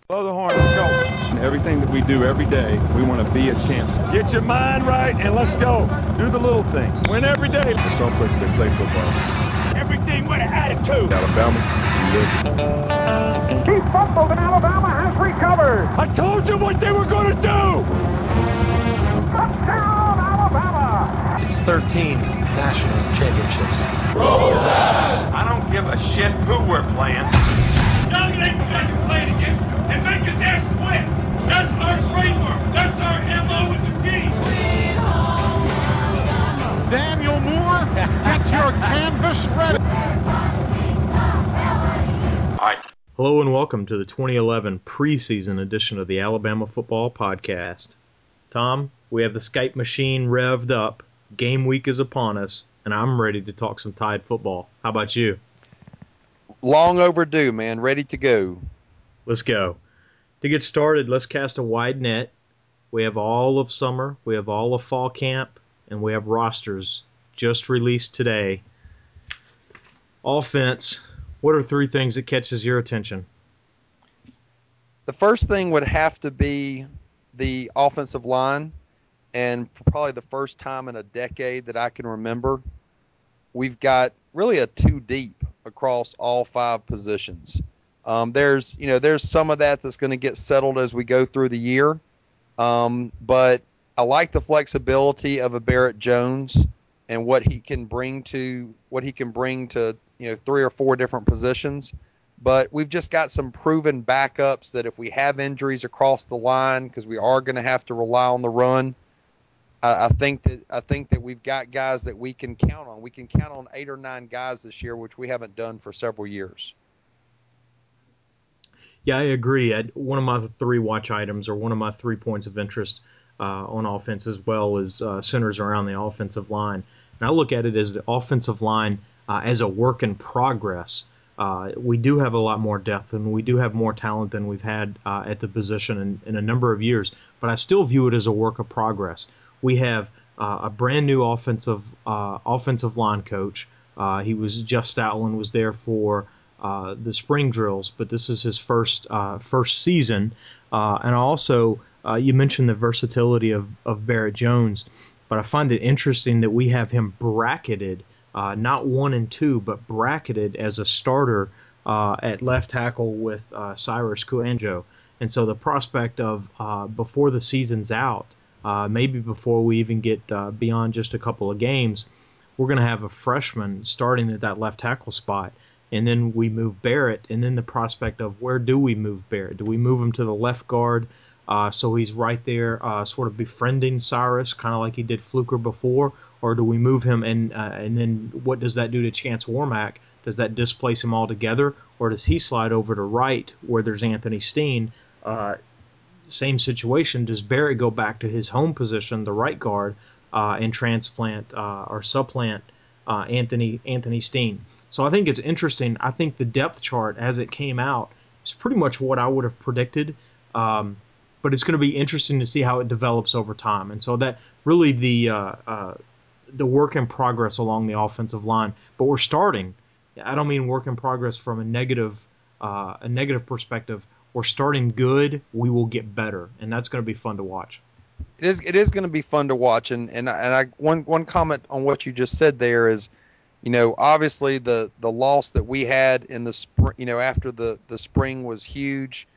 Blow the horn, let's go. Everything that we do every day, we want to be a champion. Get your mind right and let's go. Do the little things. Win every day. In some places they play football. Everything with an attitude. Alabama, we live it. He fumbled and Alabama has recovered. I told you what they were going to do. Touchdown, Alabama. It's 13 national championships. Roll Tide! I don't give a shit who we're playing. Dominate the guys you're playing against and make his ass quit. That's our trademark. That's our MO with the team. Daniel Moore, get your canvas ready. All right. Hello and welcome to the 2011 preseason edition of the Alabama Football Podcast. Tom, we have the Skype machine revved up, game week is upon us, and I'm ready to talk some Tide football. How about you? Long overdue, man. Ready to go. Let's go. To get started, let's cast a wide net. We have all of summer, we have all of fall camp, and we have rosters just released today. Offense, what are three things that catches your attention? The first thing would have to be the offensive line, and for probably the first time in a decade that I can remember, we've got really a two deep across all five positions. There's some of that's going to get settled as we go through the year, but I like the flexibility of a Barrett Jones and what he can bring to three or four different positions. But we've just got some proven backups that if we have injuries across the line, because we are going to have to rely on the run, I think that we've got guys that we can count on. We can count on 8 or 9 guys this year, which we haven't done for several years. Yeah, I agree. One of my three watch items, or one of my 3 points of interest on offense, as well as centers around the offensive line. And I look at it as the offensive line as a work in progress. We do have a lot more depth, and we do have more talent than we've had at the position in a number of years. But I still view it as a work of progress. We have a brand new offensive line coach. Jeff Stoutland was there for the spring drills, but this is his first season. And also, you mentioned the versatility of Barrett Jones, but I find it interesting that we have him bracketed, not 1 and 2, but bracketed as a starter at left tackle with Cyrus Kouandjio. And so the prospect of before the season's out, maybe before we even get beyond just a couple of games, we're going to have a freshman starting at that left tackle spot. And then we move Barrett, and then the prospect of where do we move Barrett? Do we move him to the left guard so he's right there sort of befriending Cyrus, kind of like he did Fluker before? Or do we move him, and then what does that do to Chance Warmack? Does that displace him altogether? Or does he slide over to right where there's Anthony Steen? Same situation. Does Barrett go back to his home position, the right guard, and transplant or supplant Anthony Steen? So I think it's interesting. I think the depth chart as it came out is pretty much what I would have predicted, but it's going to be interesting to see how it develops over time. And so that really the work in progress along the offensive line. But we're starting. I don't mean work in progress from a negative perspective. We're starting good. We will get better, and that's going to be fun to watch. It is going to be fun to watch, and one comment on what you just said there is, obviously the loss that we had in the spring, after the spring was huge,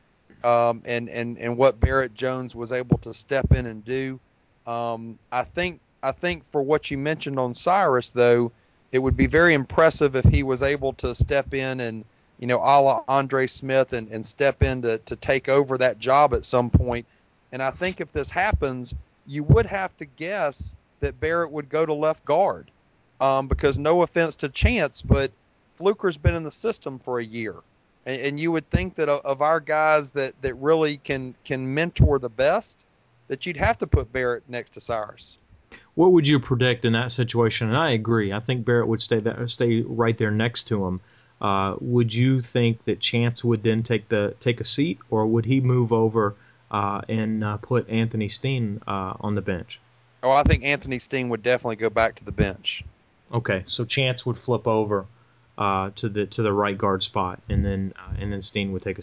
and what Barrett Jones was able to step in and do. I think for what you mentioned on Cyrus, though, it would be very impressive if he was able to step in and, a la Andre Smith and step in to take over that job at some point. And I think if this happens, you would have to guess that Barrett would go to left guard, because no offense to Chance, but Fluker's been in the system for a year. And you would think that of our guys that really can mentor the best, that you'd have to put Barrett next to Cyrus. What would you predict in that situation? And I agree. I think Barrett would stay right there next to him. Would you think that Chance would then take a seat, or would he move over and put Anthony Steen on the bench? Oh, I think Anthony Steen would definitely go back to the bench. Okay, so Chance would flip over to the right guard spot, and then Steen would take a seat.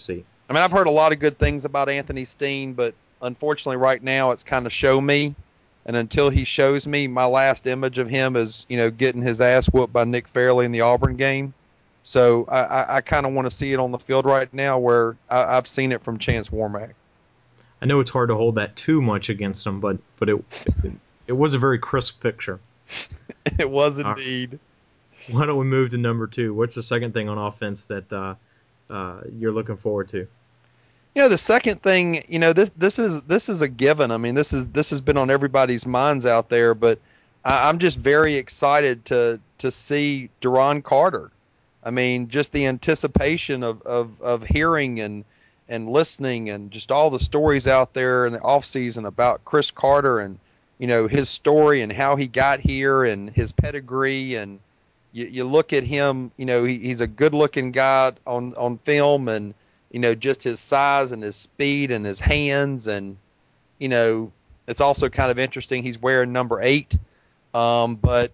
I mean, I've heard a lot of good things about Anthony Steen, but unfortunately, right now it's kind of show me. And until he shows me, my last image of him is, getting his ass whooped by Nick Fairley in the Auburn game. So I kind of want to see it on the field right now, where I've seen it from Chance Warmack. I know it's hard to hold that too much against him, but it was a very crisp picture. It was indeed. Why don't we move to number 2? What's the second thing on offense that you're looking forward to? The second thing, this is a given. I mean, this has been on everybody's minds out there, but I'm just very excited to see Duron Carter. I mean, just the anticipation of hearing and listening and just all the stories out there in the offseason about Chris Carter and, his story and how he got here and his pedigree. And you look at him, he's a good-looking guy on film, and just his size and his speed and his hands. And, it's also kind of interesting. He's wearing number 8. But,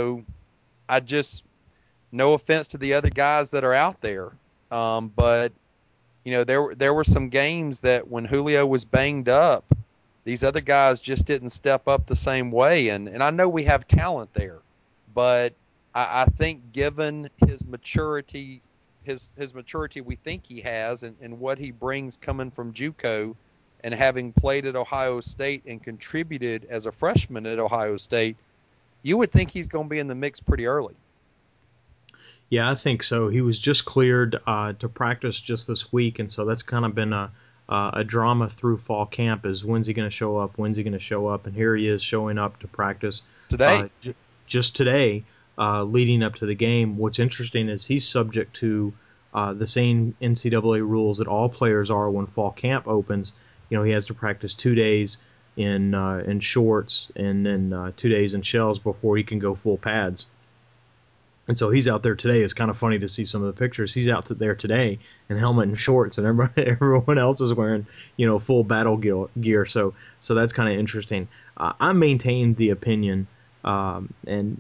I just, no offense to the other guys that are out there. But, there were some games that when Julio was banged up, these other guys just didn't step up the same way. And I know we have talent there, but I think given his maturity, his maturity we think he has, and what he brings coming from JUCO and having played at Ohio State and contributed as a freshman at Ohio State, you would think he's going to be in the mix pretty early. Yeah, I think so. He was just cleared to practice just this week, and so that's kind of been a drama through fall camp is when's he going to show up, and here he is showing up to practice today. Just today, leading up to the game. What's interesting is he's subject to the same NCAA rules that all players are when fall camp opens. He has to practice 2 days in shorts and then 2 days in shells before he can go full pads. And so he's out there today. It's kind of funny to see some of the pictures. He's out there today in helmet and shorts, and everyone else is wearing, full battle gear. So that's kind of interesting. I maintained the opinion, and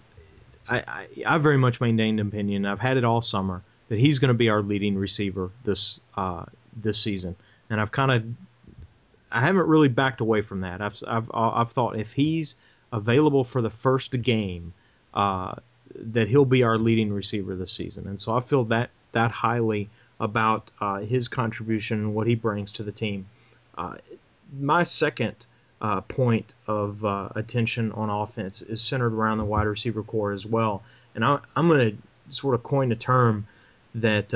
I very much maintained the opinion. I've had it all summer that he's going to be our leading receiver this season, and I haven't really backed away from that. I've thought if he's available for the first game, that he'll be our leading receiver this season. And so I feel that highly about his contribution and what he brings to the team. My second point of attention on offense is centered around the wide receiver core as well. And I'm going to sort of coin a term that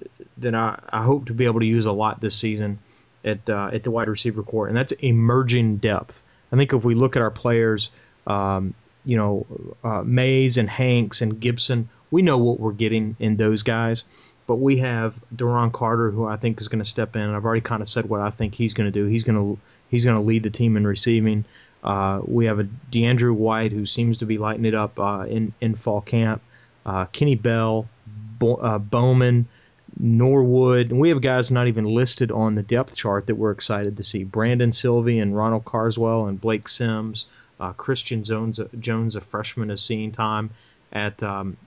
I hope to be able to use a lot this season at the wide receiver core, and that's emerging depth. I think if we look at our players, Mays and Hanks and Gibson, we know what we're getting in those guys. But we have Duron Carter, who I think is going to step in. And I've already kind of said what I think he's going to do. He's going to lead the team in receiving. We have a DeAndrew White who seems to be lighting it up in fall camp. Kenny Bell, Bowman, Norwood, and we have guys not even listed on the depth chart that we're excited to see. Brandon Sylvie and Ronald Carswell and Blake Sims. Christian Jones, a freshman, is seeing time at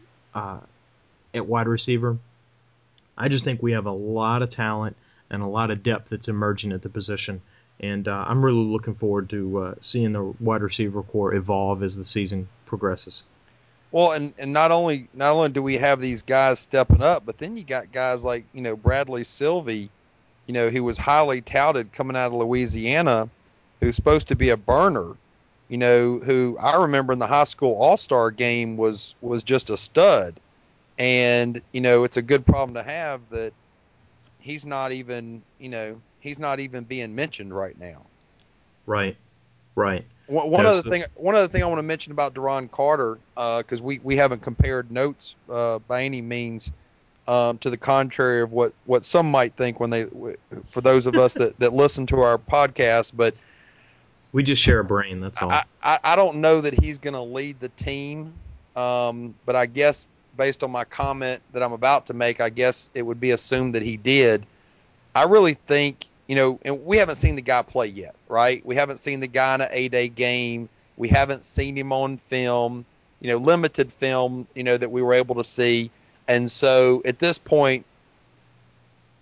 wide receiver. I just think we have a lot of talent and a lot of depth that's emerging at the position, and I'm really looking forward to seeing the wide receiver core evolve as the season progresses. Well, and not only do we have these guys stepping up, but then you got guys like Bradley Sylvie, who was highly touted coming out of Louisiana, who's supposed to be a burner. Who I remember in the high school all-star game was just a stud. And, it's a good problem to have that he's not even being mentioned right now. Right. One other thing I want to mention about Duron Carter, because we haven't compared notes by any means, to the contrary of what some might think for those of us that listen to our podcast, but we just share a brain, that's all. I don't know that he's going to lead the team, but I guess based on my comment that I'm about to make, I guess it would be assumed that he did. I really think, and we haven't seen the guy play yet, right? We haven't seen the guy in an 8-day game. We haven't seen him on film, limited film, that we were able to see. And so at this point,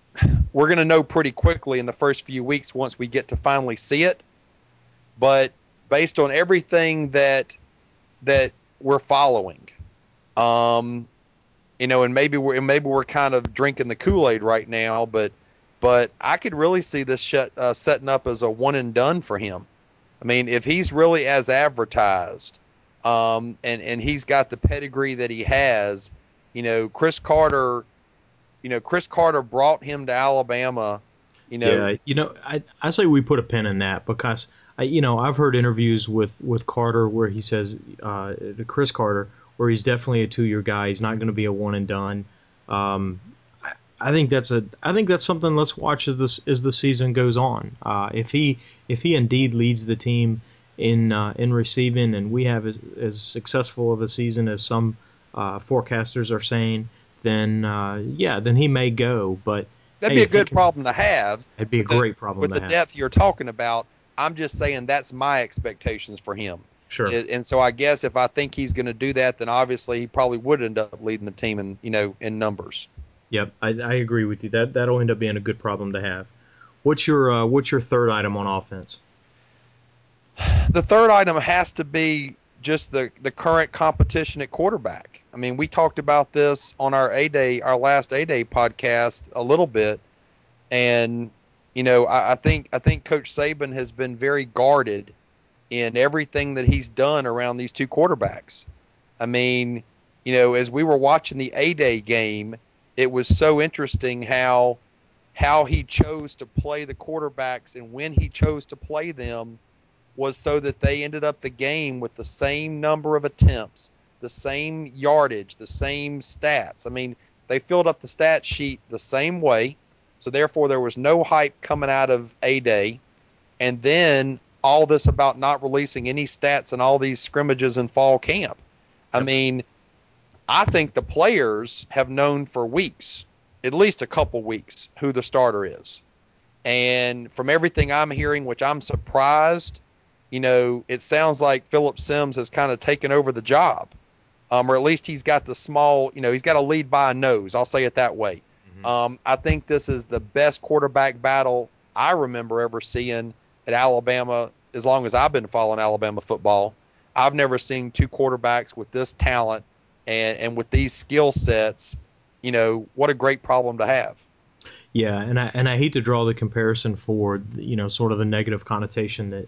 we're gonna know pretty quickly in the first few weeks once we get to finally see it. But based on everything that we're following, and maybe we're kind of drinking the Kool-Aid right now, but I could really see this setting up as a one and done for him. I mean, if he's really as advertised, and he's got the pedigree that he has, Chris Carter brought him to Alabama. Yeah, I say we put a pin in that because I've heard interviews with Carter where he says Chris Carter, where he's definitely a 2-year guy. He's not going to be a one and done. I think that's something. Let's watch as the season goes on. If he indeed leads the team in receiving, and we have as successful of a season as some forecasters are saying, then then he may go. But that'd be a good problem to have. It'd be a great problem with to the have. depth you're talking about. I'm just saying that's my expectations for him. Sure. And so I guess if I think he's going to do that, then obviously he probably would end up leading the team in numbers. Yep, I agree with you. That'll end up being a good problem to have. What's your third item on offense? The third item has to be just the current competition at quarterback. I mean, we talked about this on our last A-Day podcast a little bit, and I think Coach Saban has been very guarded in everything that he's done around these two quarterbacks. I mean, as we were watching the A-Day game, it was so interesting how he chose to play the quarterbacks and when he chose to play them was so that they ended up the game with the same number of attempts, the same yardage, the same stats. I mean, they filled up the stat sheet the same way, so therefore there was no hype coming out of A-Day. And then all this about not releasing any stats in all these scrimmages in fall camp. I mean, I think the players have known for weeks, at least a couple weeks, who the starter is. And from everything I'm hearing, which I'm surprised, it sounds like Phillip Sims has kind of taken over the job. Or at least he's got he's got a lead by a nose. I'll say it that way. Mm-hmm. I think this is the best quarterback battle I remember ever seeing at Alabama as long as I've been following Alabama football. I've never seen two quarterbacks with this talent and with these skill sets. What a great problem to have. Yeah, and I hate to draw the comparison for sort of the negative connotation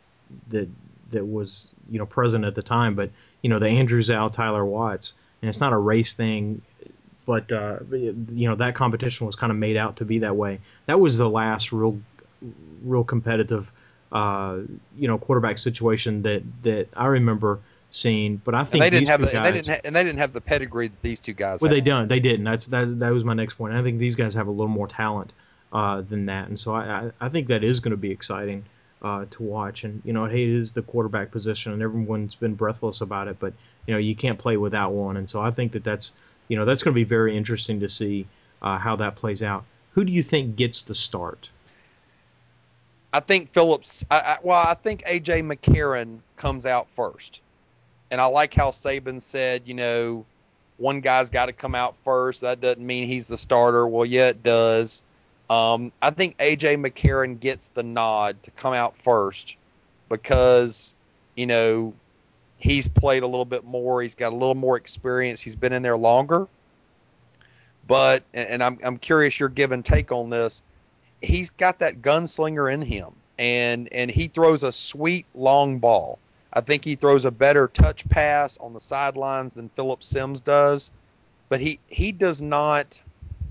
that was present at the time, but the Andrew Zhao, Tyler Watts, and it's not a race thing, but that competition was kind of made out to be that way. That was the last real competitive quarterback situation that I remember seeing. But I think they didn't have the pedigree that these two guys. Well, had. They didn't. That was my next point. I think these guys have a little more talent than that, and so I think that is going to be exciting to watch. And it is the quarterback position, and everyone's been breathless about it. But you can't play without one, and so I think that's going to be very interesting to see how that plays out. Who do you think gets the start? I think Phillips. I think A.J. McCarron comes out first. And I like how Saban said, one guy's got to come out first. That doesn't mean he's the starter. Well, yeah, it does. I think A.J. McCarron gets the nod to come out first because, he's played a little bit more. He's got a little more experience. He's been in there longer. But, and I'm curious your give and take on this, he's got that gunslinger in him. And he throws a sweet long ball. I think he throws a better touch pass on the sidelines than Phillip Sims does, but he does not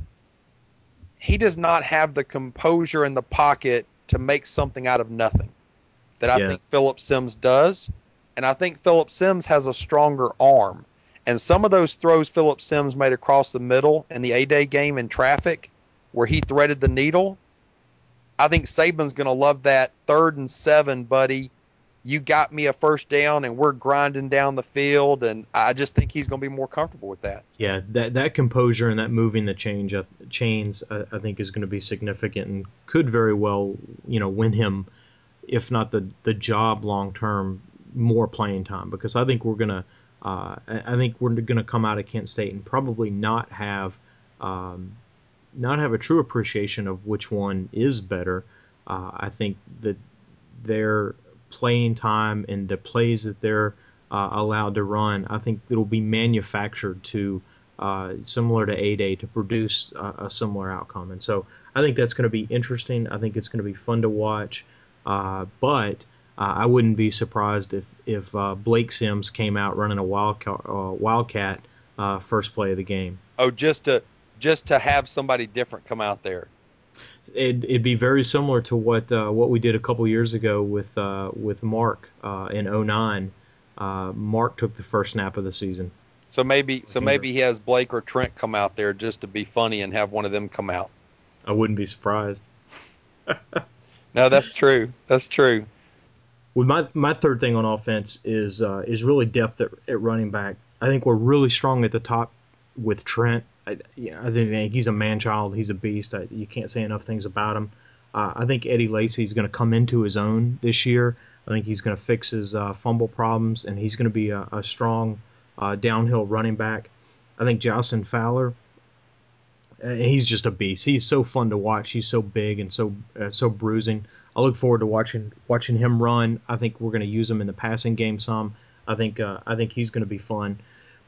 have the composure in the pocket to make something out of nothing that I think Phillip Sims does, and I think Phillip Sims has a stronger arm. And some of those throws Phillip Sims made across the middle in the A-Day game in traffic where he threaded the needle, I think Saban's going to love that 3rd and 7, buddy. You got me a first down, and we're grinding down the field, and I just think he's going to be more comfortable with that. Yeah, that composure and that moving the chains, I think, is going to be significant and could very well, win him, if not the job long term, more playing time. Because I think we're going to come out of Kent State and probably not have, not have a true appreciation of which one is better. I think that their playing time and the plays that they're allowed to run, I think it'll be manufactured to similar to A-Day to produce a similar outcome. And so I think that's going to be interesting. I think it's going to be fun to watch. But I wouldn't be surprised if Blake Sims came out running a wildcat first play of the game. Oh, just to have somebody different come out there. It'd be very similar to what we did a couple years ago with Mark in 2009. Mark took the first snap of the season. So maybe he has Blake or Trent come out there just to be funny and have one of them come out. I wouldn't be surprised. No, that's true. That's true. Well, my third thing on offense is really depth at running back. I think we're really strong at the top with Trent. I think he's a man-child. He's a beast. You can't say enough things about him. I think Eddie Lacy is going to come into his own this year. I think he's going to fix his fumble problems, and he's going to be a strong downhill running back. I think Jocelyn Fowler, he's just a beast. He's so fun to watch. He's so big and so bruising. I look forward to watching him run. I think we're going to use him in the passing game some. I think he's going to be fun.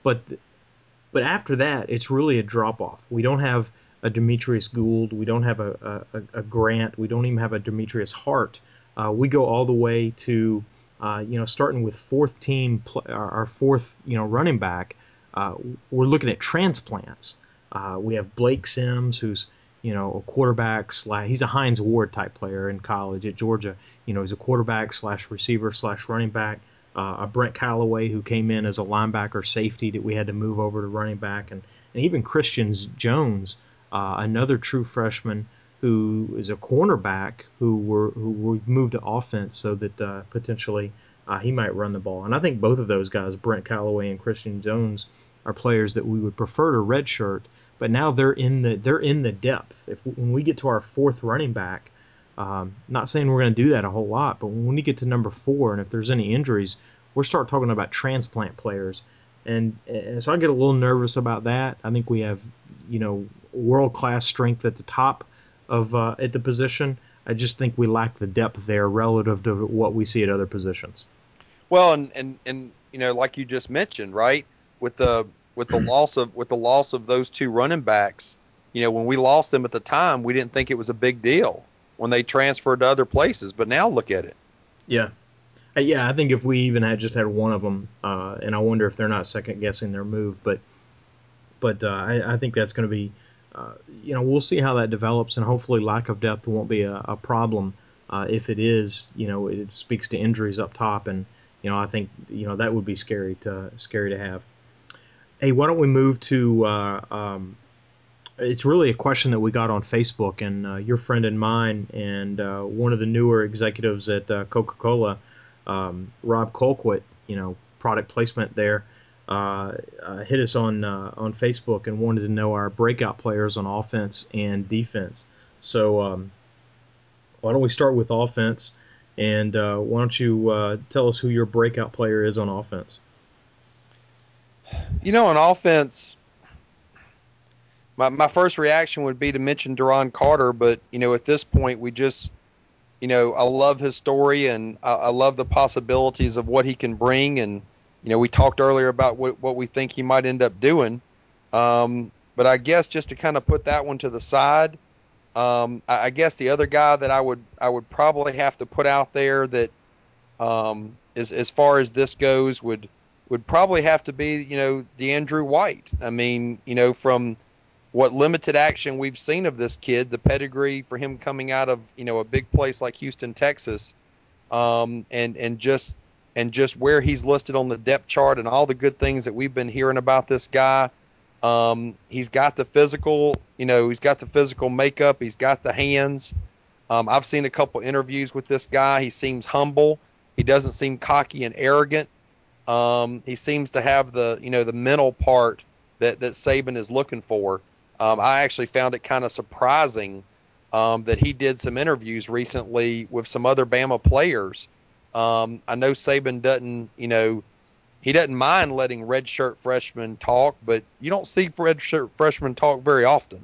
But after that, it's really a drop-off. We don't have a Demetrius Gould. We don't have a Grant. We don't even have a Demetrius Hart. We go all the way to, starting with our fourth running back. We're looking at transplants. We have Blake Sims, who's a quarterback he's a Hines Ward type player in college at Georgia. He's a quarterback / receiver / running back. A Brent Callaway who came in as a linebacker safety that we had to move over to running back, and even Christian Jones, another true freshman who is a cornerback who we've moved to offense so that potentially he might run the ball. And I think both of those guys, Brent Callaway and Christian Jones, are players that we would prefer to redshirt, but now they're in the depth. When we get to our fourth running back, not saying we're going to do that a whole lot, but when we get to number 4, and if there's any injuries, we'll start talking about transplant players. And so I get a little nervous about that. I think we have, world-class strength at the top of at the position. I just think we lack the depth there relative to what we see at other positions. Well, and like you just mentioned, right, with the loss of those two running backs, when we lost them at the time, we didn't think it was a big deal when they transferred to other places, but now look at it. Yeah. I think if we even had one of them, and I wonder if they're not second guessing their move, but I think that's going to be, we'll see how that develops, and hopefully lack of depth won't be a problem. If it is, it speaks to injuries up top, and I think that would be scary to have. Hey, why don't we move to? It's really a question that we got on Facebook, and your friend and mine, and one of the newer executives at Coca-Cola, Rob Colquitt, product placement there, hit us on Facebook and wanted to know our breakout players on offense and defense. So why don't we start with offense, and why don't you tell us who your breakout player is on offense? On offense, my first reaction would be to mention Duron Carter, but at this point we just I love his story, and I love the possibilities of what he can bring, and we talked earlier about what we think he might end up doing, but I guess just to kind of put that one to the side, I guess the other guy that I would probably have to put out there that as far as this goes would probably have to be DeAndrew White. I mean, from what limited action we've seen of this kid, the pedigree for him coming out of a big place like Houston, Texas, and just where he's listed on the depth chart and all the good things that we've been hearing about this guy. He's got the physical, he's got the physical makeup, he's got the hands. I've seen a couple interviews with this guy. He seems humble. He doesn't seem cocky and arrogant. He seems to have the mental part that Saban is looking for. I actually found it kind of surprising that he did some interviews recently with some other Bama players. I know Saban doesn't, he doesn't mind letting redshirt freshmen talk, but you don't see redshirt freshmen talk very often.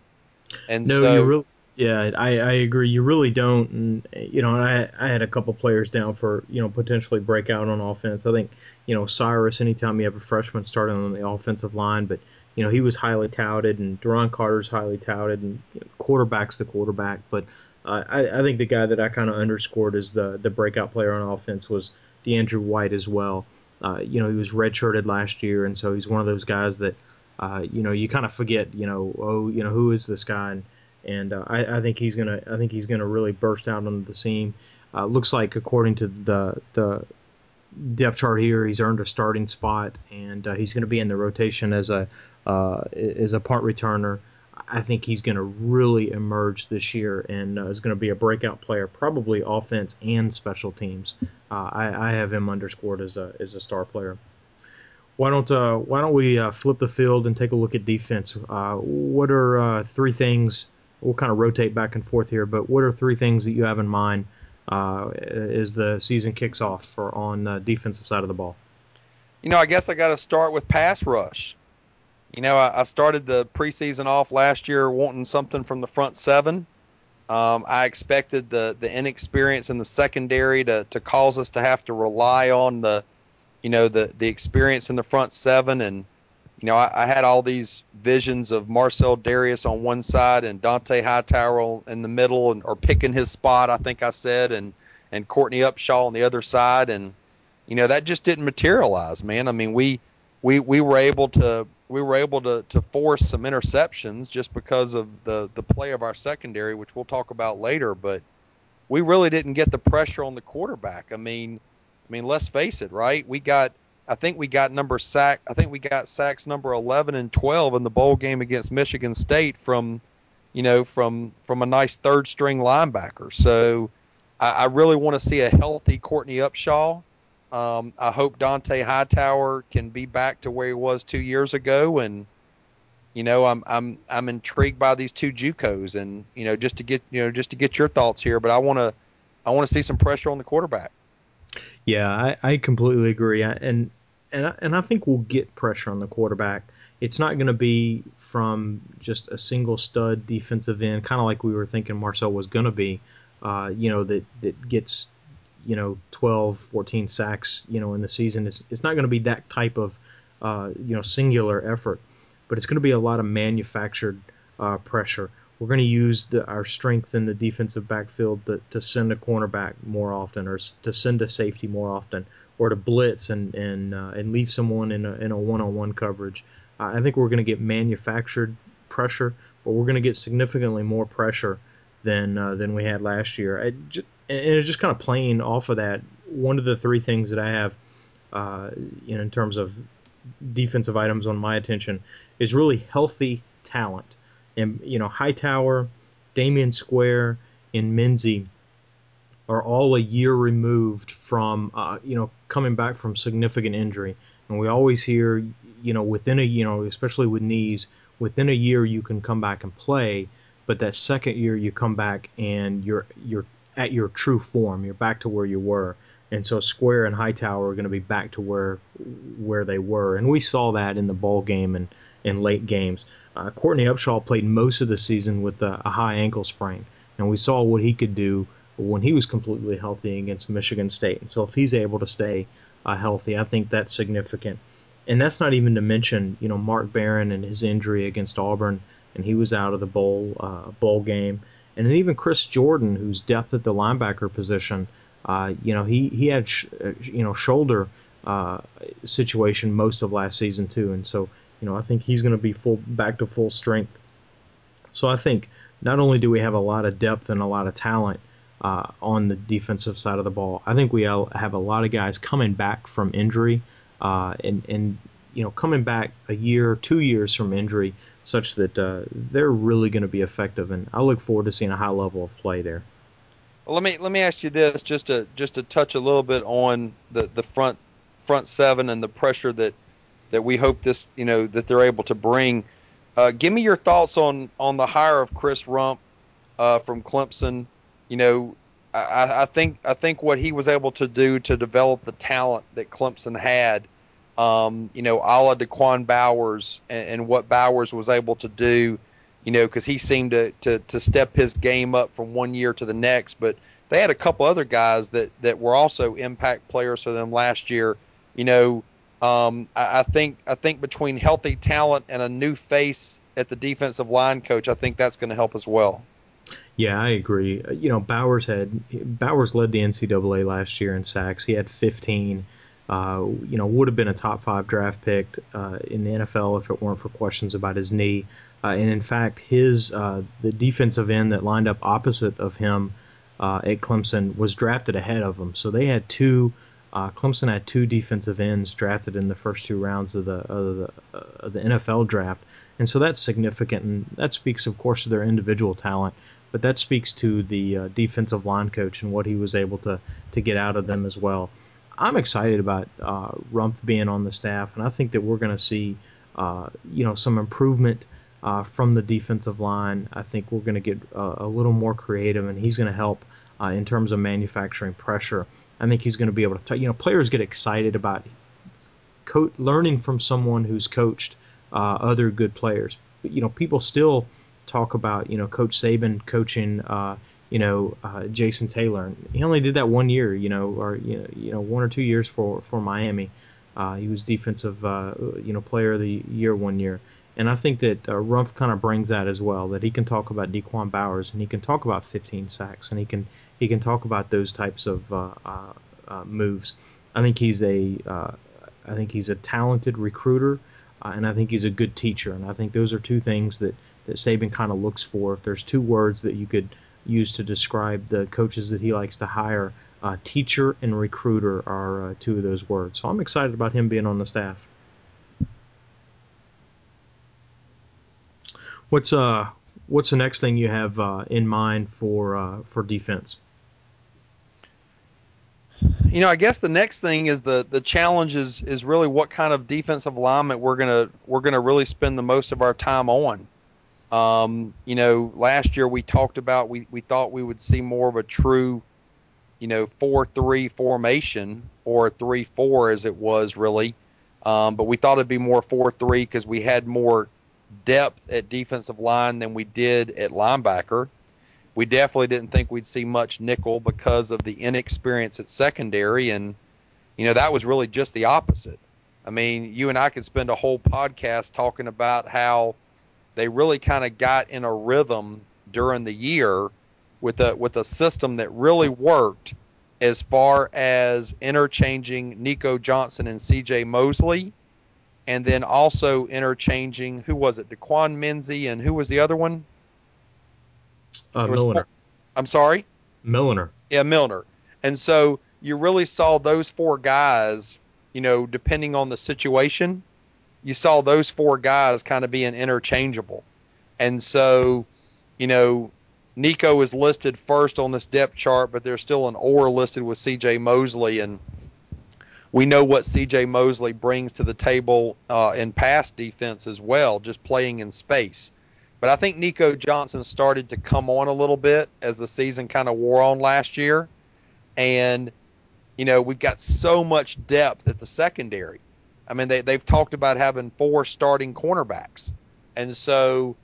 And No, so, you really, yeah, I agree. You really don't. And, I had a couple players down for, potentially break out on offense. I think, Cyrus, anytime you have a freshman starting on the offensive line, but, he was highly touted, and Deron Carter's highly touted, and quarterback's the quarterback. But I think the guy that I kind of underscored as the breakout player on offense was DeAndrew White as well. He was redshirted last year, and so he's one of those guys that, you kind of forget, who is this guy? And I think he's gonna really burst out onto the scene. Looks like, according to the depth chart here, he's earned a starting spot, and he's going to be in the rotation as a punt returner. I think he's going to really emerge this year, and is going to be a breakout player, probably offense and special teams. I have him underscored as a star player. Why don't we flip the field and take a look at defense? What are three things? We'll kind of rotate back and forth here, but what are three things that you have in mind as the season kicks off on the defensive side of the ball? I guess I got to start with pass rush. I started the preseason off last year wanting something from the front seven. I expected the inexperience in the secondary to cause us to have to rely on the experience in the front seven. And, I had all these visions of Marcel Darius on one side and Dante Hightower in the middle, or picking his spot, I think I said, and Courtney Upshaw on the other side. And, that just didn't materialize, man. I mean, we were able to force some interceptions just because of the play of our secondary, which we'll talk about later, but we really didn't get the pressure on the quarterback. I mean, let's face it, right? I think we got sacks number 11 and 12 in the bowl game against Michigan State from a nice third string linebacker. So I really want to see a healthy Courtney Upshaw. I hope Dante Hightower can be back to where he was 2 years ago, and I'm intrigued by these two JUCOs, and just to get your thoughts here, but I want to see some pressure on the quarterback. Yeah, I completely agree, and I think we'll get pressure on the quarterback. It's not going to be from just a single stud defensive end, kind of like we were thinking Marcel was going to be, that gets 12, 14 sacks, in the season. It's not going to be that type of, singular effort, but it's going to be a lot of manufactured pressure. We're going to use our strength in the defensive backfield to send a cornerback more often, or to send a safety more often, or to blitz and leave someone in a one-on-one coverage. I think we're going to get manufactured pressure, but we're going to get significantly more pressure than we had last year. And it's just kind of playing off of that. One of the three things that I have, in terms of defensive items on my attention, is really healthy talent. And Hightower, Damian Square, and Menzie are all a year removed from coming back from significant injury. And we always hear, within especially with knees, within a year you can come back and play, but that second year you come back and you're at your true form. You're back to where you were. And so Square and Hightower are going to be back to where they were. And we saw that in the bowl game and in late games. Courtney Upshaw played most of the season with a high ankle sprain, and we saw what he could do when he was completely healthy against Michigan State. And so if he's able to stay healthy, I think that's significant. And that's not even to mention, Mark Barron and his injury against Auburn, and he was out of the bowl game. And then even Chris Jordan, who's depth at the linebacker position, he had shoulder situation most of last season too, and so I think he's going to be back to full strength. So I think not only do we have a lot of depth and a lot of talent on the defensive side of the ball, I think we have a lot of guys coming back from injury, and coming back a year, 2 years from injury, such that they're really going to be effective. And I look forward to seeing a high level of play there. Well, let me ask you this, just to touch a little bit on the front seven and the pressure that we hope that they're able to bring. Give me your thoughts on the hire of Chris Rump from Clemson. I think what he was able to do to develop the talent that Clemson had, a la DeQuan Bowers, and what Bowers was able to do, because he seemed to step his game up from one year to the next. But they had a couple other guys that were also impact players for them last year. I think between healthy talent and a new face at the defensive line coach, I think that's going to help as well. Yeah, I agree. Bowers led the NCAA last year in sacks. He had 15. Would have been a top 5 draft pick in the NFL if it weren't for questions about his knee. And in fact, the defensive end that lined up opposite of him at Clemson was drafted ahead of him. So they had Clemson had 2 defensive ends drafted in the first 2 rounds of the NFL draft, and so that's significant. And that speaks, of course, to their individual talent, but that speaks to the defensive line coach and what he was able to get out of them as well. I'm excited about Rumph being on the staff, and I think that we're going to see some improvement from the defensive line. I think we're going to get a little more creative, and he's going to help in terms of manufacturing pressure. I think he's going to be able to. Players get excited about learning from someone who's coached other good players. People still talk about Coach Saban coaching Jason Taylor. He only did that 1 year, or 1 or 2 years for Miami. He was defensive player of the year 1 year. And I think that Rumph kind of brings that as well, that he can talk about Dequan Bowers, and he can talk about 15 sacks, and he can talk about those types of moves. I think he's a talented recruiter, and I think he's a good teacher. And I think those are 2 things that Saban kind of looks for. If there's 2 words that you could use to describe the coaches that he likes to hire, teacher and recruiter are 2 of those words. So I'm excited about him being on the staff. What's the next thing you have in mind for defense? I guess the next thing is the challenge is really what kind of defensive alignment we're gonna really spend the most of our time on. Last year we talked about we thought we would see more of a true 4-3 formation, or 3-4 as it was really, but we thought it'd be more 4-3 because we had more depth at defensive line than we did at linebacker. We definitely didn't think we'd see much nickel because of the inexperience at secondary, and that was really just the opposite. I mean, you and I could spend a whole podcast talking about how they really kind of got in a rhythm during the year with a system that really worked as far as interchanging Nico Johnson and C.J. Mosley, and then also interchanging, who was it, Daquan Minzy, and who was the other one? Milliner. I'm sorry? Milliner. Yeah, Milner. And so you really saw those 4 guys, depending on the situation, you saw those 4 guys kind of being interchangeable. And so, Nico is listed first on this depth chart, but there's still an or listed with C.J. Mosley, and we know what C.J. Mosley brings to the table in pass defense as well, just playing in space. But I think Nico Johnson started to come on a little bit as the season kind of wore on last year. And, we've got so much depth at the secondary. I mean, they've talked about having 4 starting cornerbacks. And so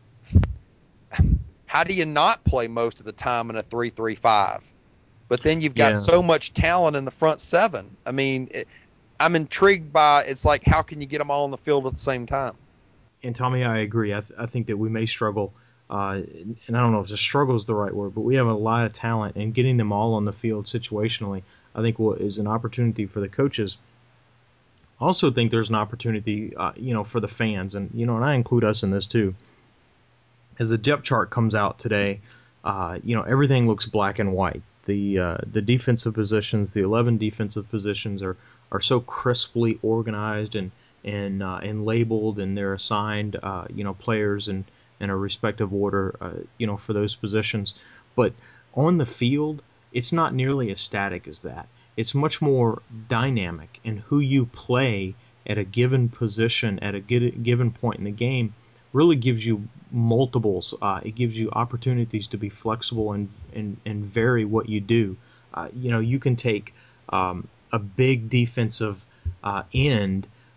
how do you not play most of the time in a 3-3-5? But then you've got so much talent in the front 7. I mean, I'm intrigued by, it's like, how can you get them all on the field at the same time? And Tommy, I agree. I think that we may struggle, and I don't know if struggle is the right word, but we have a lot of talent, and getting them all on the field situationally, I think is an opportunity for the coaches. I also think there's an opportunity, for the fans, and and I include us in this too. As the depth chart comes out today, everything looks black and white. The defensive positions, the 11 defensive positions are so crisply organized and labeled, and they're assigned players in a respective order for those positions. But on the field, it's not nearly as static as that. It's much more dynamic, and who you play at a given position at a given point in the game really gives you multiples. It gives you opportunities to be flexible and vary what you do. You can take a big defensive end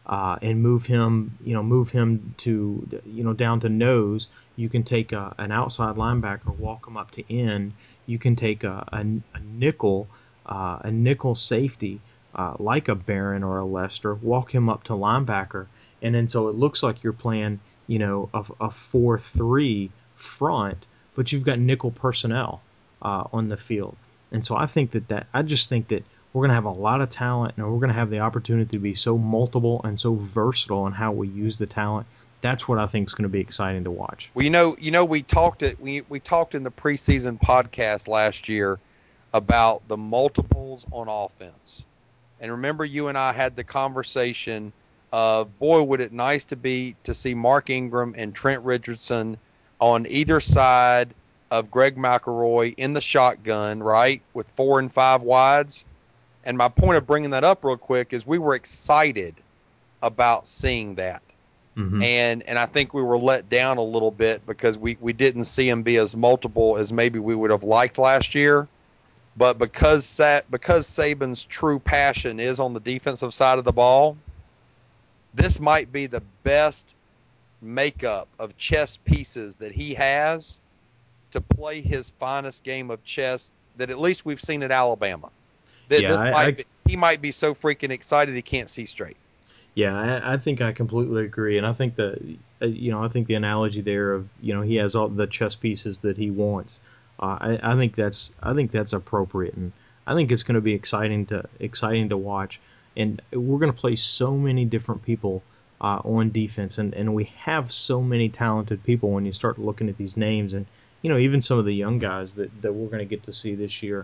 and move him to down to nose. You can take an outside linebacker, walk him up to end. You can take a nickel safety like a Barron or a Lester, walk him up to linebacker, and then so it looks like you're playing a 4-3 front, but you've got nickel personnel on the field. And so I just think that we're going to have a lot of talent, and we're going to have the opportunity to be so multiple and so versatile in how we use the talent. That's what I think is going to be exciting to watch. Well, we talked in the preseason podcast last year about the multiples on offense. And remember, you and I had the conversation of, boy, would it nice to see Mark Ingram and Trent Richardson on either side of Greg McElroy in the shotgun, right, with 4 and 5 wides. And my point of bringing that up real quick is we were excited about seeing that. Mm-hmm. And I think we were let down a little bit because we didn't see him be as multiple as maybe we would have liked last year. But because Saban's true passion is on the defensive side of the ball, this might be the best makeup of chess pieces that he has to play his finest game of chess that at least we've seen at Alabama. He might be so freaking excited he can't see straight. Yeah, I think I completely agree, and I think the analogy there of he has all the chess pieces that he wants. I think that's appropriate, and I think it's going to be exciting to watch. And we're going to play so many different people on defense, and we have so many talented people when you start looking at these names, and even some of the young guys that we're going to get to see this year.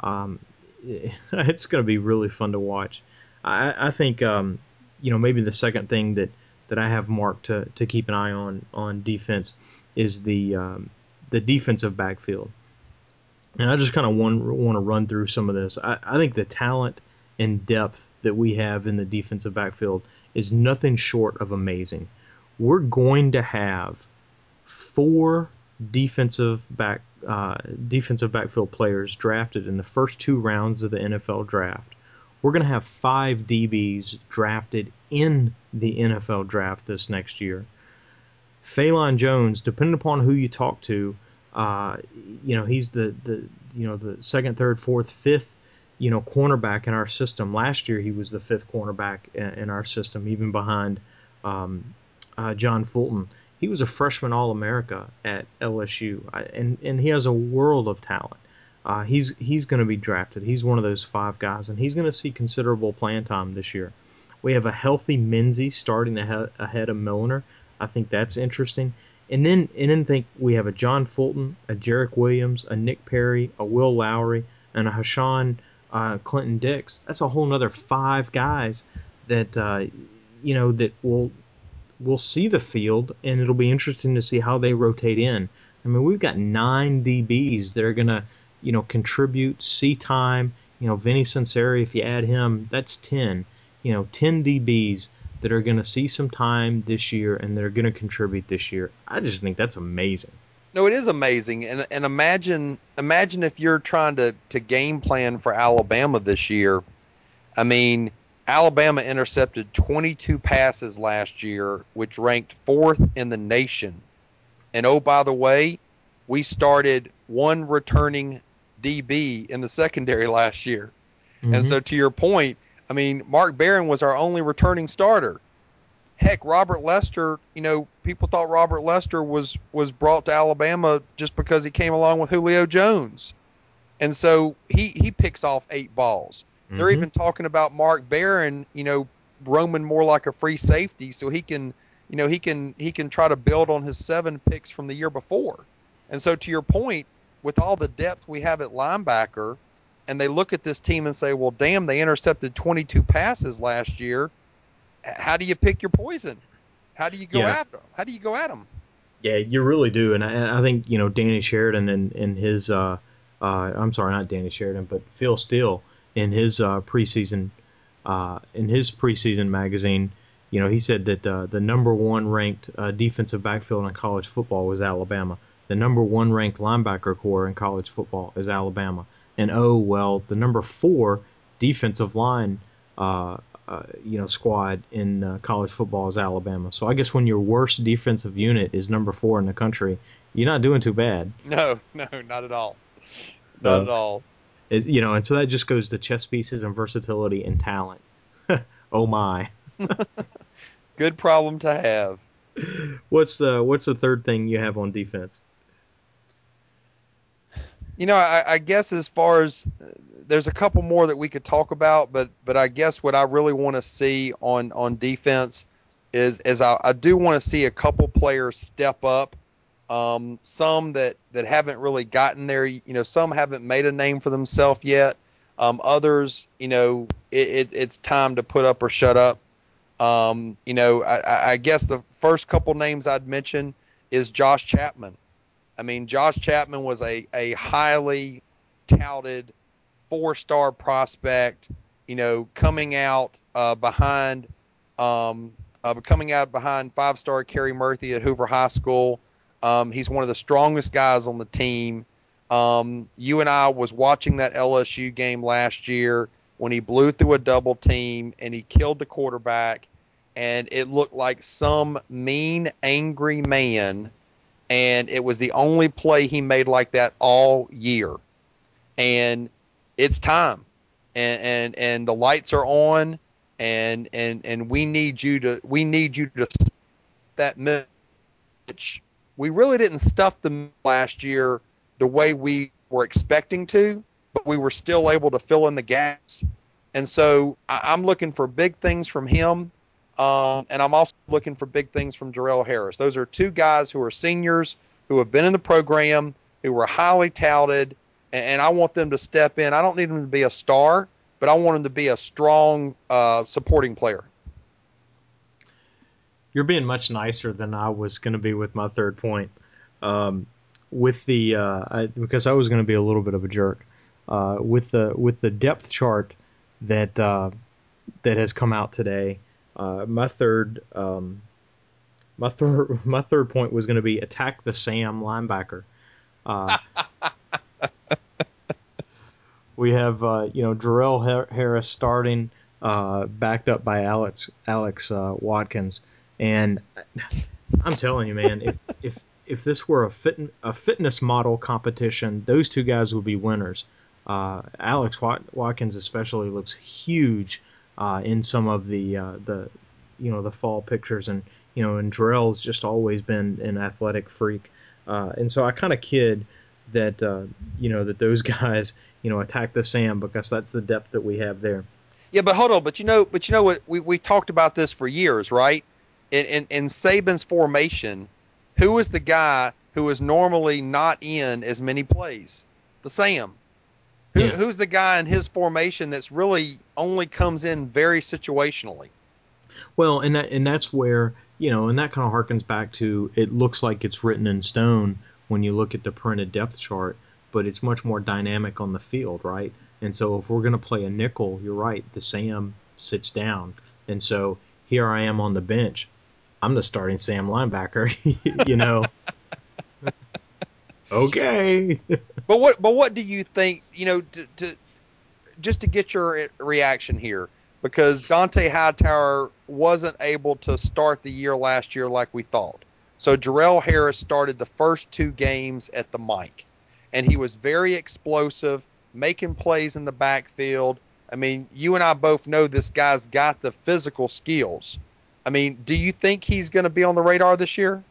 It's going to be really fun to watch. I think maybe the second thing that I have marked to keep an eye on defense is the defensive backfield. And I just kind of want to run through some of this. I think the talent and depth that we have in the defensive backfield is nothing short of amazing. We're going to have 4 defensive backfield players drafted in the first 2 rounds of the NFL draft. We're going to have 5 DBs drafted in the NFL draft this next year. Phelan Jones, depending upon who you talk to, he's the second, third, fourth, fifth, cornerback in our system. Last year he was the 5th cornerback in our system, even behind John Fulton. He was a freshman All-America at LSU, and he has a world of talent. He's going to be drafted. He's one of those 5 guys, and he's going to see considerable playing time this year. We have a healthy Menzie starting ahead of Milner. I think that's interesting. And then think we have a John Fulton, a Jarek Williams, a Nick Perry, a Will Lowry, and a Hashawn Clinton Dix. That's a whole other 5 guys that that will see the field, and it'll be interesting to see how they rotate in. I mean, we've got 9 DBs that are going to contribute, see time. Vinny Sunseri, if you add him, that's 10. 10 DBs that are going to see some time this year and that are going to contribute this year. I just think that's amazing. No, it is amazing. And imagine if you're trying to game plan for Alabama this year. I mean, Alabama intercepted 22 passes last year, which ranked 4th in the nation. And oh, by the way, we started 1 returning DB in the secondary last year. Mm-hmm. And so to your point, I mean, Mark Barron was our only returning starter. Heck, Robert Lester, people thought Robert Lester was brought to Alabama just because he came along with Julio Jones. And so he picks off 8 balls. Mm-hmm. They're even talking about Mark Barron, roaming more like a free safety so he can try to build on his 7 picks from the year before. And so to your point, with all the depth we have at linebacker, and they look at this team and say, well, damn, they intercepted 22 passes last year. How do you pick your poison? How do you go after them? How do you go at them? Yeah, you really do. And I think, Danny Sheridan and his I'm sorry, not Danny Sheridan, but Phil Steele in his preseason magazine, he said that the number 1 ranked defensive backfield in college football was Alabama. The number 1 ranked linebacker core in college football is Alabama. And the number 4 defensive line squad in college football is Alabama. So I guess when your worst defensive unit is number 4 in the country, you're not doing too bad. No, not at all. Not at all. And so that just goes to chess pieces and versatility and talent. Oh my. Good problem to have. What's the third thing you have on defense? I guess as far as there's a couple more that we could talk about, but I guess what I really want to see on defense is I do want to see a couple players step up. Some that haven't really gotten there. Some haven't made a name for themselves yet. Others, it's time to put up or shut up. I guess the first couple names I'd mention is Josh Chapman. I mean, Josh Chapman was a highly touted 4-star prospect, coming out behind 5-star Kerry Murphy at Hoover High School. He's one of the strongest guys on the team. You and I was watching that LSU game last year when he blew through a double team and he killed the quarterback, and it looked like some mean, angry man. And it was the only play he made like that all year. And it's time. And the lights are on, and we need you to that Mitch. We really didn't stuff them last year the way we were expecting to, but we were still able to fill in the gaps. And so I'm looking for big things from him. And I'm also looking for big things from Jarrell Harris. Those are two guys who are seniors, who have been in the program, who were highly touted, and I want them to step in. I don't need them to be a star, but I want them to be a strong supporting player. You're being much nicer than I was going to be with my third point. Because I was going to be a little bit of a jerk. With the depth chart that has come out today. My third point was going to be attack the Sam linebacker. We have Jarrell Harris starting, backed up by Alex Watkins, and I'm telling you, man, if this were a fitness model competition, those two guys would be winners. Alex Watkins especially looks huge. In some of the fall pictures, and Jarrell's just always been an athletic freak, and so I kind of kid that that those guys attack the Sam because that's the depth that we have there. Yeah, but hold on, but you know what, we talked about this for years, right? In Saban's formation, who is the guy who is normally not in as many plays? The Sam. Who's the guy in his formation that's really only comes in very situationally? Well, and that's where, and that kind of harkens back to, it looks like it's written in stone when you look at the printed depth chart, but it's much more dynamic on the field, right? And so if we're going to play a nickel, you're right, the Sam sits down. And so here I am on the bench. I'm the starting Sam linebacker, Okay. But what do you think, just to get your reaction here, because Dante Hightower wasn't able to start the year last year like we thought. So Jarrell Harris started the first 2 games at the Mike, and he was very explosive, making plays in the backfield. I mean, you and I both know this guy's got the physical skills. I mean, do you think he's going to be on the radar this year?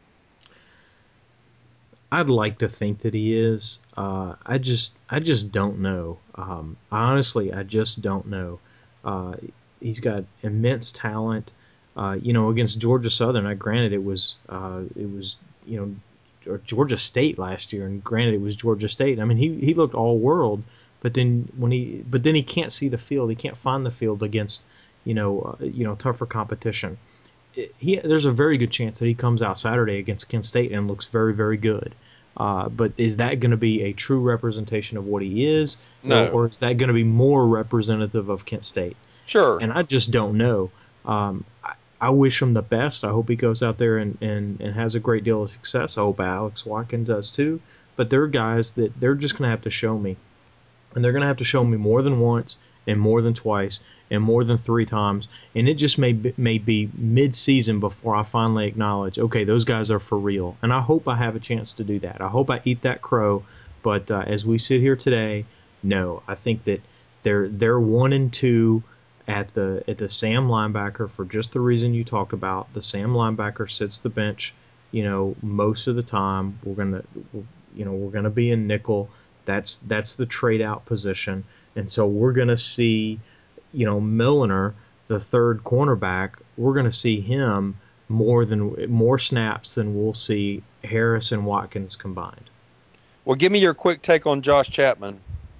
I'd like to think that he is. I just don't know. Honestly, I just don't know. He's got immense talent. Against Georgia Southern, granted it was or Georgia State last year, and granted it was Georgia State. I mean, he looked all world, but then he can't see the field. He can't find the field against tougher competition. There's a very good chance that he comes out Saturday against Kent State and looks very, very good. But is that going to be a true representation of what he is? No. Or is that going to be more representative of Kent State? Sure. And I just don't know. I wish him the best. I hope he goes out there and has a great deal of success. I hope Alex Watkins does too. But there are guys that they're just going to have to show me. And they're going to have to show me more than once. and more than twice and more than 3 times, and it just may be mid-season before I finally acknowledge, okay, those guys are for real. And I hope I have a chance to do that. I hope I eat that crow. But as we sit here today, no, I think that they're 1-2 at the Sam linebacker for just the reason you talked about. The Sam linebacker sits the bench, most of the time. We're gonna be in nickel. That's the trade out position, and so we're gonna see, Milliner, the third cornerback. We're gonna see him more snaps than we'll see Harris and Watkins combined. Well, give me your quick take on Josh Chapman.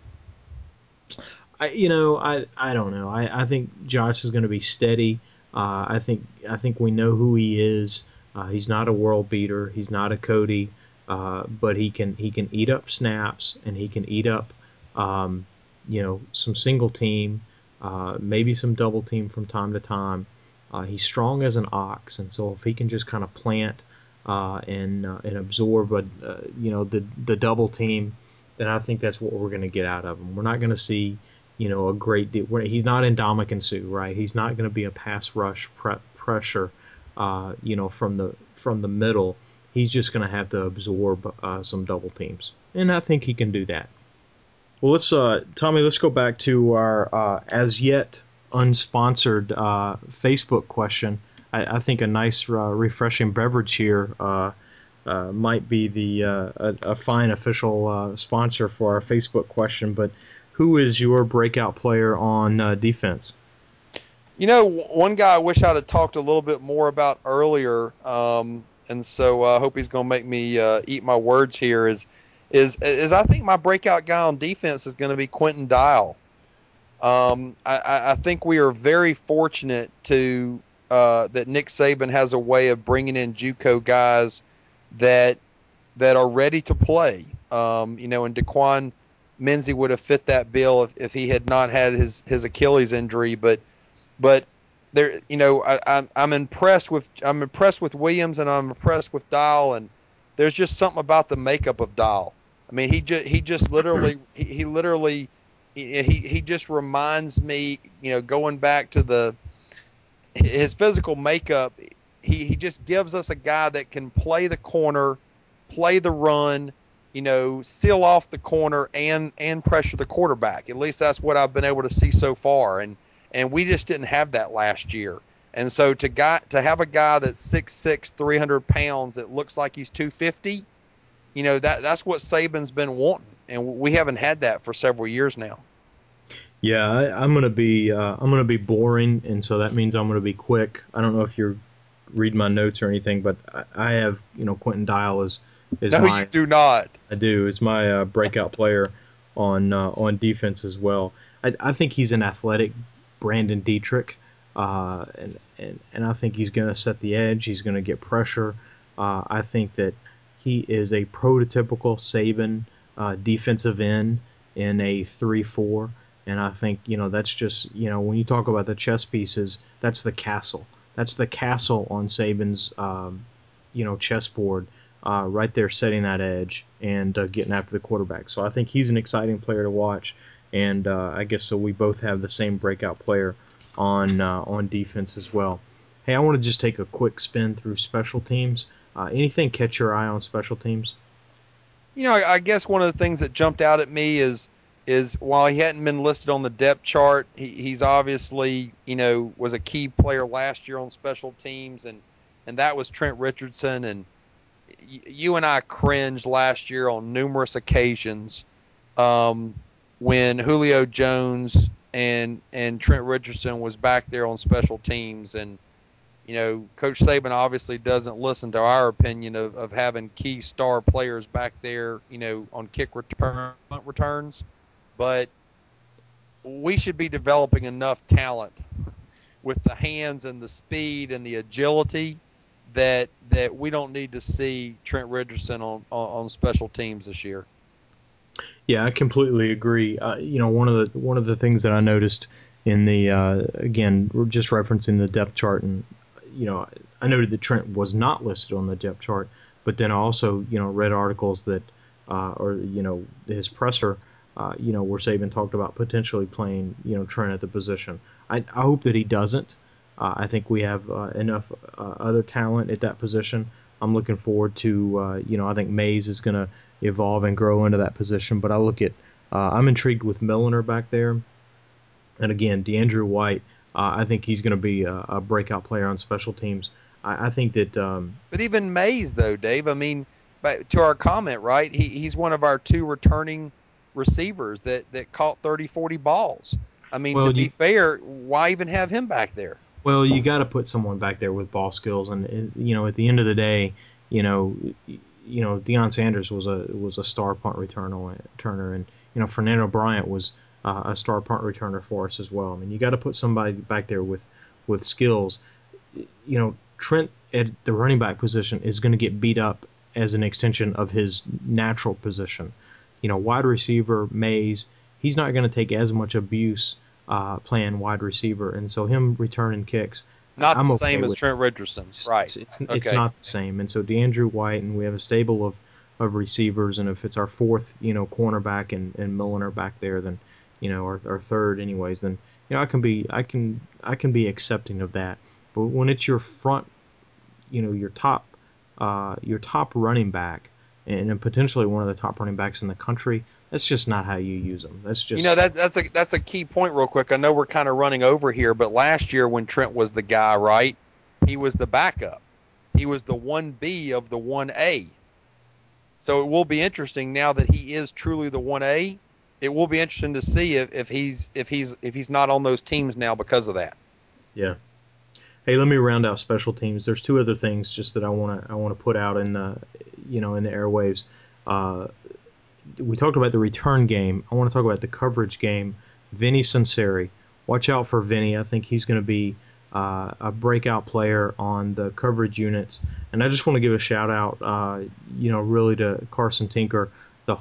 I don't know. I think Josh is going to be steady. I think we know who he is. He's not a world beater. He's not a Cody, but he can eat up snaps, and he can eat up some single team, maybe some double team from time to time. He's strong as an ox, and so if he can just kind of plant and absorb the double team, then I think that's what we're going to get out of him. We're not going to see a great deal. He's not Ndamukong Suh, right? He's not going to be a pass rush pressure, from the middle. He's just going to have to absorb some double teams, and I think he can do that. Well, Tommy, let's go back to our as yet unsponsored Facebook question. I think a nice refreshing beverage here might be a fine official sponsor for our Facebook question. But who is your breakout player on defense? One guy I wish I'd have talked a little bit more about earlier, and so I hope he's going to make me eat my words here, is I think my breakout guy on defense is going to be Quentin Dial. I think we are very fortunate that Nick Saban has a way of bringing in JUCO guys that are ready to play. And Daquan Menzie would have fit that bill if he had not had his Achilles injury. But there, I'm impressed with Williams, and I'm impressed with Dial, and there's just something about the makeup of Dial. I mean, he just literally he just reminds me, going back to his physical makeup. He just gives us a guy that can play the corner, play the run, seal off the corner and pressure the quarterback. At least that's what I've been able to see so far. And we just didn't have that last year. And so to have a guy that's 6'6", 300 pounds that looks like he's 250, that's what Saban's been wanting, and we haven't had that for several years now. Yeah, I'm gonna be boring, and so that means I'm gonna be quick. I don't know if you're reading my notes or anything, but I have Quentin Dial is no, my, you do not. I do, is my breakout player on defense as well. I think he's an athletic Brandon Dietrich, and I think he's going to set the edge. He's going to get pressure. I think that he is a prototypical Saban defensive end in a 3-4, and I think that's just when you talk about the chess pieces, that's the castle. That's the castle on Saban's chessboard. Right there, setting that edge and getting after the quarterback. So I think he's an exciting player to watch, and I guess so. We both have the same breakout player on defense as well. Hey, I want to just take a quick spin through special teams. Anything catch your eye on special teams? I guess one of the things that jumped out at me is while he hadn't been listed on the depth chart, he's obviously was a key player last year on special teams, and that was Trent Richardson. And you and I cringed last year on numerous occasions when Julio Jones and Trent Richardson was back there on special teams. And, Coach Saban obviously doesn't listen to our opinion of having key star players back there, on kick returns. But we should be developing enough talent with the hands and the speed and the agility that we don't need to see Trent Richardson on special teams this year. Yeah, I completely agree. One of the things that I noticed in the again, we're just referencing the depth chart, and I noted that Trent was not listed on the depth chart, but then I also read articles that or his presser where Saban talked about potentially playing, Trent at the position. I hope that he doesn't. I think we have enough other talent at that position. I'm looking forward to, I think Mays is going to evolve and grow into that position. But I'm intrigued with Milliner back there. And again, DeAndre White, I think he's going to be a breakout player on special teams. I think that. But even Mays, though, Dave, I mean, to our comment, right? He's one of our 2 returning receivers that caught 30, 40 balls. I mean, to be fair, why even have him back there? Well, you got to put someone back there with ball skills, and at the end of the day, Deion Sanders was a star punt returner, and Fernando Bryant was a star punt returner for us as well. I mean, you got to put somebody back there with skills. Trent at the running back position is going to get beat up as an extension of his natural position. Wide receiver Mays, he's not going to take as much abuse playing wide receiver, and so him returning kicks. Not the same as Trent Richardson, right? It's not the same, and so DeAndre White, and we have a stable of receivers, and if it's our 4th, cornerback and Milliner back there, then our 3rd anyways, then I can be accepting of that. But when it's your front, your top running back, and potentially one of the top running backs in the country, that's just not how you use them. That's just that's a key point. Real quick, I know we're kind of running over here, but last year when Trent was the guy, right, he was the backup. He was the 1B of the 1A. So it will be interesting now that he is truly the 1A. It will be interesting to see if he's not on those teams now because of that. Yeah. Hey, let me round out special teams. There's 2 other things just that I want to put out in the in the airwaves. We talked about the return game. I want to talk about the coverage game. Vinny Sunseri. Watch out for Vinny. I think he's going to be a breakout player on the coverage units. And I just want to give a shout out, really to Carson Tinker, the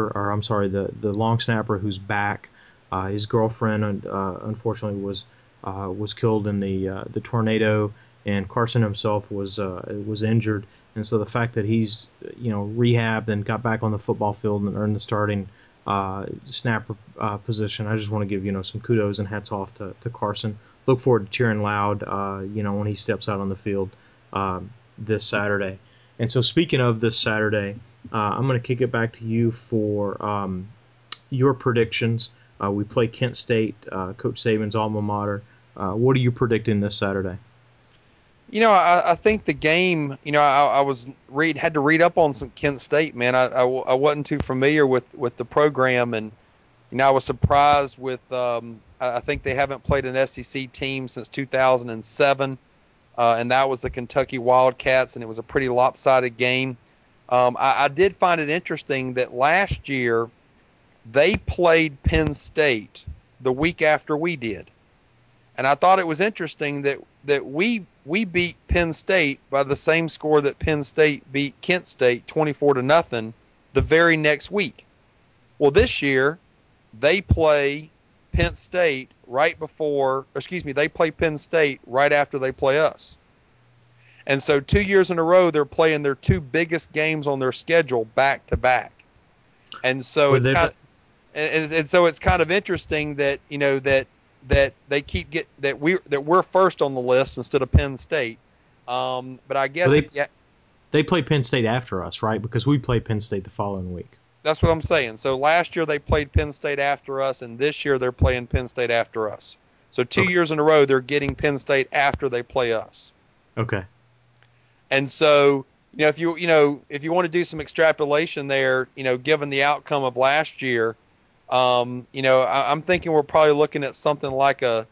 long snapper who's back. His girlfriend, unfortunately, was killed in the tornado, and Carson himself was injured. And so the fact that he's rehabbed and got back on the football field and earned the starting snapper position, I just want to give some kudos and hats off to Carson. Look forward to cheering loud when he steps out on the field this Saturday. And so speaking of this Saturday, I'm going to kick it back to you for your predictions. We play Kent State, Coach Saban's alma mater. What are you predicting this Saturday? I think the game, I had to read up on some Kent State, man. I wasn't too familiar with the program, and I was surprised with I think they haven't played an SEC team since 2007, and that was the Kentucky Wildcats, and it was a pretty lopsided game. I did find it interesting that last year they played Penn State the week after we did, and I thought it was interesting that we beat Penn State by the same score that Penn State beat Kent State 24-0 the very next week. Well, this year they play Penn State they play Penn State right after they play us. And so 2 years in a row they're playing their 2 biggest games on their schedule back to back. And so it's kind of interesting that that they keep that we're first on the list instead of Penn State. But I guess they play Penn State after us, right? Because we play Penn State the following week. That's what I'm saying. So last year they played Penn State after us, and this year they're playing Penn State after us. So 2 years in a row they're getting Penn State after they play us. Okay. And so if you want to do some extrapolation there, given the outcome of last year. I'm thinking we're probably looking at something like a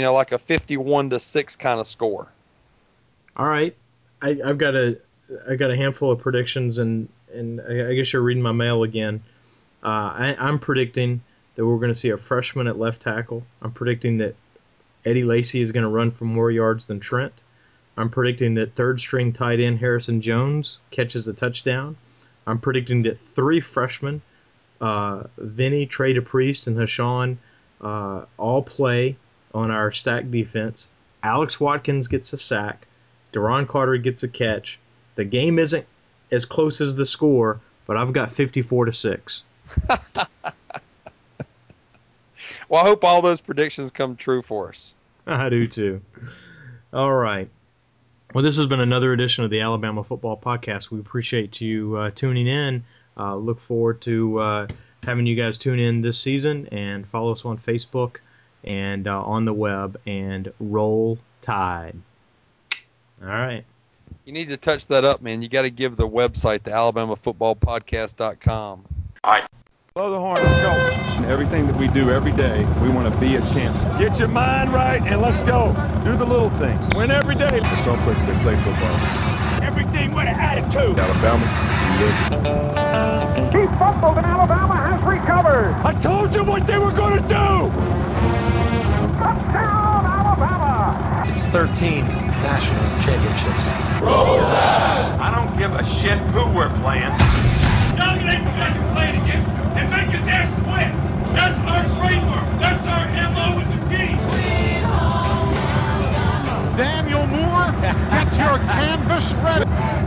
51-6 kind of score. All right, I've got a handful of predictions, and I guess you're reading my mail again. I'm predicting that we're going to see a freshman at left tackle. I'm predicting that Eddie Lacy is going to run for more yards than Trent. I'm predicting that third-string tight end Harrison Jones catches a touchdown. I'm predicting that 3 freshmen. Vinny, Trey DePriest, and Hashawn all play on our stack defense. Alex Watkins gets a sack. Deron Carter gets a catch. The game isn't as close as the score, but I've got 54-6. Well, I hope all those predictions come true for us. I do too. All right. Well, this has been another edition of the Alabama Football Podcast. We appreciate you tuning in. Look forward to having you guys tune in this season, and follow us on Facebook and on the web, and roll Tide. All right. You need to touch that up, man. You got to give the website, the AlabamaFootballPodcast.com. All right. Blow the horn. Let's go. And everything that we do every day, we want to be a champion. Get your mind right and let's go. Do the little things. Win every day. In some places they play football. Everything with an attitude. Alabama, we live. He fumbled and Alabama has recovered. I told you what they were going to do. Touchdown, Alabama. It's 13 national championships. I don't give a shit who we're playing. Dominate the guy you're playing against and make his ass quit. That's our trademark. That's our MO with the team. Daniel Moore, get your canvas ready.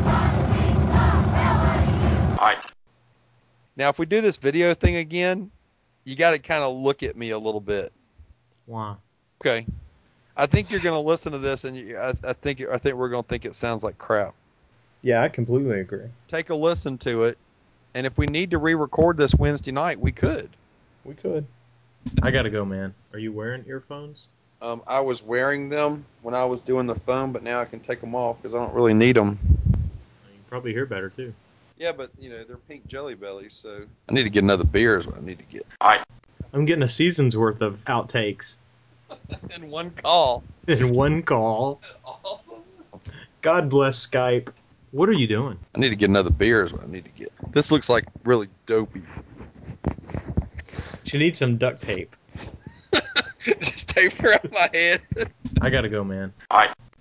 All right. Now, if we do this video thing again, you got to kind of look at me a little bit. Wow. Okay. I think you're going to listen to this, and I think we're going to think it sounds like crap. Yeah, I completely agree. Take a listen to it, and if we need to re-record this Wednesday night, we could. We could. I got to go, man. Are you wearing earphones? I was wearing them when I was doing the phone, but now I can take them off because I don't really need them. You can probably hear better, too. Yeah, but, they're pink Jelly Bellies, so... I need to get another beer is what I need to get. All right. I'm getting a season's worth of outtakes In one call. in one call. Awesome. God bless Skype. What are you doing? I need to get another beer is what I need to get. This looks like really dopey. You need some duct tape. Just tape around my head. I got to go, man. All right.